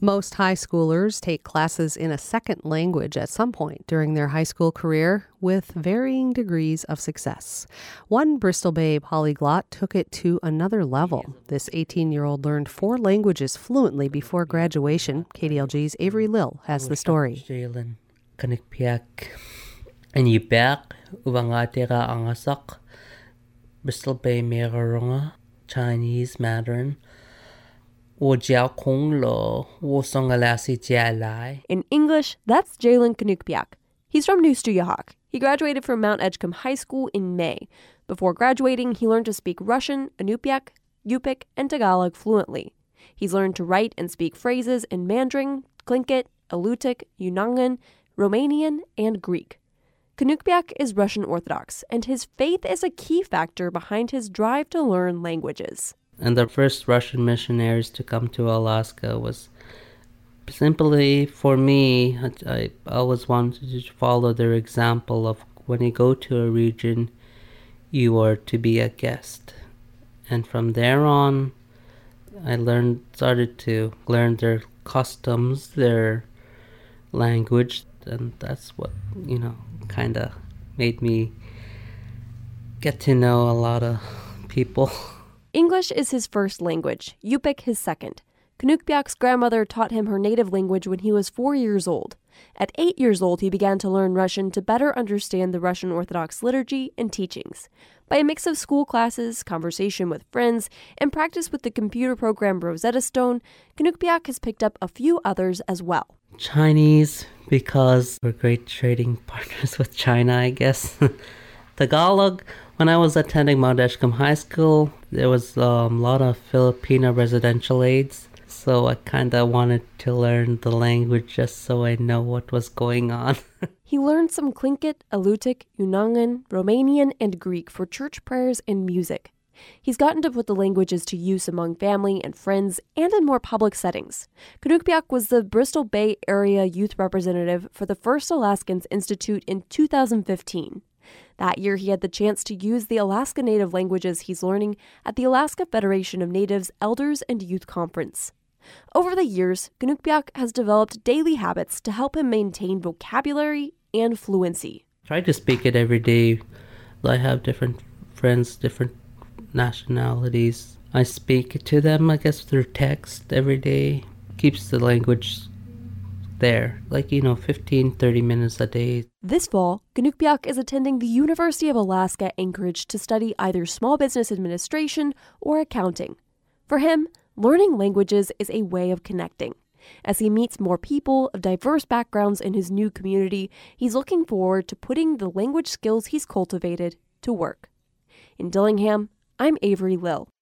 Most high schoolers take classes in a second language at some point during their high school career with varying degrees of success. One Bristol Bay polyglot took it to another level. This 18-year-old learned 4 languages fluently before graduation. KDLG's Avery Lill has the story. Jalen Kanikpiak and Yibak Uvangatira Angasak Bristol Bay Meraronga Chinese Mandarin. In English, that's Jalen Kanukpiak. He's from Newstuyahawk. He graduated from Mount Edgecombe High School in May. Before graduating, he learned to speak Russian, Inupiaq, Yupik, and Tagalog fluently. He's learned to write and speak phrases in Mandarin, Tlingit, Alutiiq, Unangan, Romanian, and Greek. Kanukpiak is Russian Orthodox, and his faith is a key factor behind his drive to learn languages. And the first Russian missionaries to come to Alaska was simply, for me, I always wanted to follow their example of when you go to a region, you are to be a guest. And from there on, I started to learn their customs, their language, and that's what, kind of made me get to know a lot of people. English is his first language, Yupik his second. Kanukpiak's grandmother taught him her native language when he was 4 years old. At 8 years old, he began to learn Russian to better understand the Russian Orthodox liturgy and teachings. By a mix of school classes, conversation with friends, and practice with the computer program Rosetta Stone, Kanukpiak has picked up a few others as well. Chinese, because we're great trading partners with China, I guess. Tagalog. When I was attending Mount Edgecombe High School, there was a lot of Filipino residential aides, so I kind of wanted to learn the language just so I know what was going on. He learned some Tlingit, Alutiiq, Unangan, Romanian, and Greek for church prayers and music. He's gotten to put the languages to use among family and friends and in more public settings. Kanukpiak was the Bristol Bay Area Youth Representative for the First Alaskans Institute in 2015. That year, he had the chance to use the Alaska Native languages he's learning at the Alaska Federation of Natives Elders and Youth Conference. Over the years, Kanukpiak has developed daily habits to help him maintain vocabulary and fluency. Try to speak it every day. I have different friends, different nationalities. I speak to them, I guess, through text every day. Keeps the language there, 15-30 minutes a day. This fall, Kanukpiak is attending the University of Alaska Anchorage to study either small business administration or accounting. For him, learning languages is a way of connecting. As he meets more people of diverse backgrounds in his new community, he's looking forward to putting the language skills he's cultivated to work. In Dillingham, I'm Avery Lill.